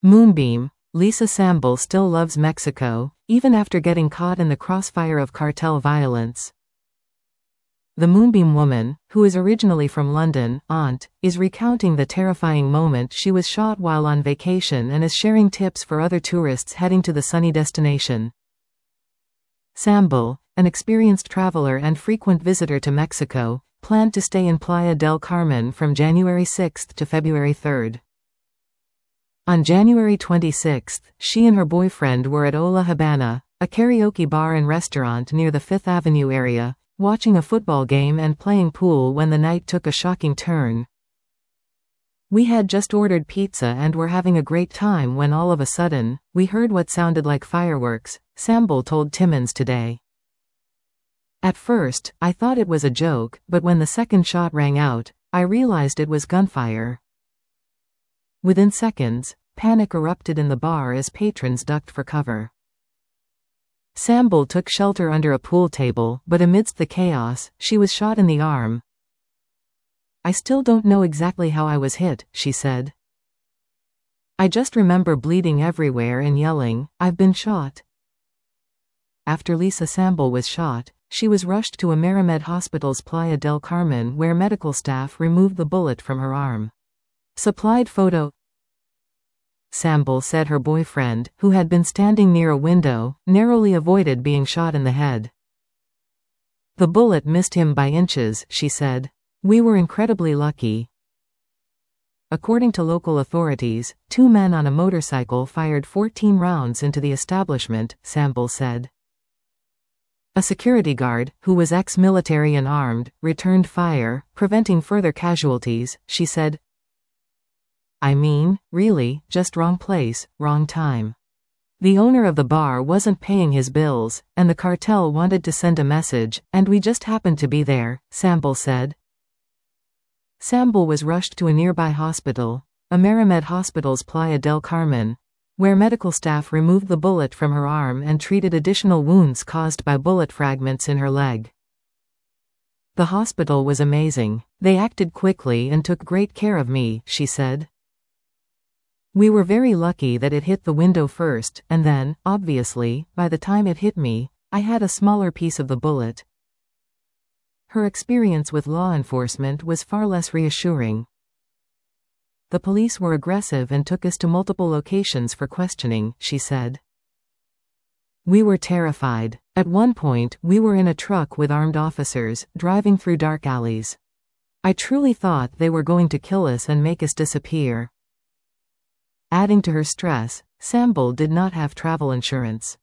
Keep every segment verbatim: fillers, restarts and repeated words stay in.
Moonbeam. Lisa Samble still loves Mexico, even after getting caught in the crossfire of cartel violence. The Moonbeam woman, who is originally from London, Aunt, is recounting the terrifying moment she was shot while on vacation and is sharing tips for other tourists heading to the sunny destination. Samble, an experienced traveler and frequent visitor to Mexico, planned to stay in Playa del Carmen from January sixth to February third. On January twenty-sixth, she and her boyfriend were at Ola Habana, a karaoke bar and restaurant near the Fifth Avenue area, watching a football game and playing pool when the night took a shocking turn. "We had just ordered pizza and were having a great time when all of a sudden, we heard what sounded like fireworks," Samble told Timmins Today. "At first, I thought it was a joke, but when the second shot rang out, I realized it was gunfire." Within seconds, panic erupted in the bar as patrons ducked for cover. Samble took shelter under a pool table, but amidst the chaos, she was shot in the arm. "I still don't know exactly how I was hit," she said. "I just remember bleeding everywhere and yelling, 'I've been shot.'" After Lisa Samble was shot, she was rushed to Amerimed Hospital's Playa del Carmen where medical staff removed the bullet from her arm. Supplied photo. Samble said her boyfriend, who had been standing near a window, narrowly avoided being shot in the head. "The bullet missed him by inches," she said. "We were incredibly lucky." According to local authorities, two men on a motorcycle fired fourteen rounds into the establishment, Samble said. A security guard, who was ex-military and armed, returned fire, preventing further casualties, she said. "I mean, really, just wrong place, wrong time. The owner of the bar wasn't paying his bills, and the cartel wanted to send a message, and we just happened to be there," Samble said. Samble was rushed to a nearby hospital, Amerimed Hospital's Playa del Carmen, where medical staff removed the bullet from her arm and treated additional wounds caused by bullet fragments in her leg. "The hospital was amazing. They acted quickly and took great care of me," she said. "We were very lucky that it hit the window first, and then, obviously, by the time it hit me, I had a smaller piece of the bullet." Her experience with law enforcement was far less reassuring. "The police were aggressive and took us to multiple locations for questioning," she said. "We were terrified. At one point, we were in a truck with armed officers, driving through dark alleys. I truly thought they were going to kill us and make us disappear." Adding to her stress, Samble did not have travel insurance.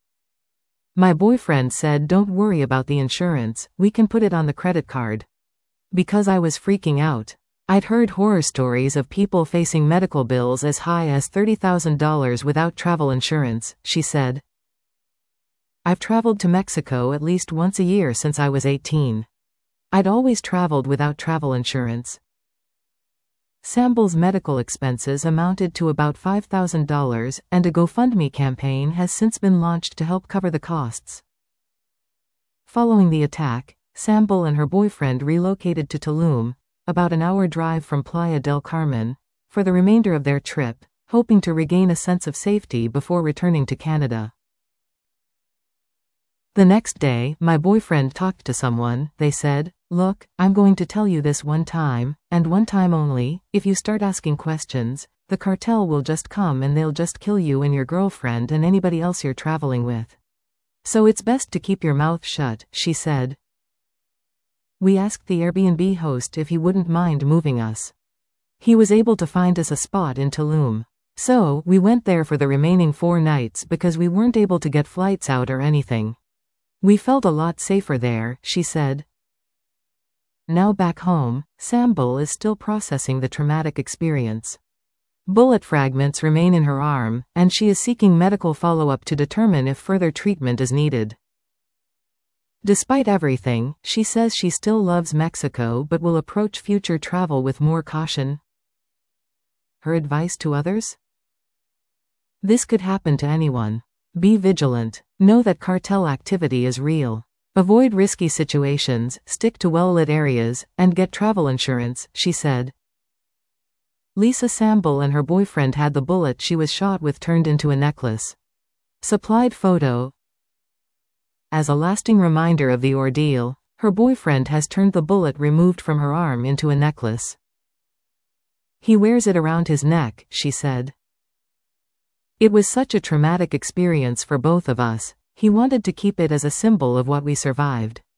"My boyfriend said don't worry about the insurance, we can put it on the credit card. Because I was freaking out. I'd heard horror stories of people facing medical bills as high as thirty thousand dollars without travel insurance," she said. "I've traveled to Mexico at least once a year since I was eighteen. I'd always traveled without travel insurance." Samble's medical expenses amounted to about five thousand dollars, and a GoFundMe campaign has since been launched to help cover the costs. Following the attack, Samble and her boyfriend relocated to Tulum, about an hour drive from Playa del Carmen, for the remainder of their trip, hoping to regain a sense of safety before returning to Canada. "The next day, my boyfriend talked to someone. They said, 'Look, I'm going to tell you this one time, and one time only, if you start asking questions, the cartel will just come and they'll just kill you and your girlfriend and anybody else you're traveling with. So it's best to keep your mouth shut,' she said. We asked the Airbnb host if he wouldn't mind moving us. He was able to find us a spot in Tulum. So, we went there for the remaining four nights because we weren't able to get flights out or anything. We felt a lot safer there," she said. Now back home, Samble is still processing the traumatic experience. Bullet fragments remain in her arm, and she is seeking medical follow-up to determine if further treatment is needed. Despite everything, she says she still loves Mexico but will approach future travel with more caution. Her advice to others? This could happen to anyone. Be vigilant. Know that cartel activity is real. Avoid risky situations, stick to well-lit areas, and get travel insurance, she said. Lisa Samble and her boyfriend had the bullet she was shot with turned into a necklace. Supplied photo. As a lasting reminder of the ordeal, her boyfriend has turned the bullet removed from her arm into a necklace. He wears it around his neck, she said. It was such a traumatic experience for both of us. He wanted to keep it as a symbol of what we survived.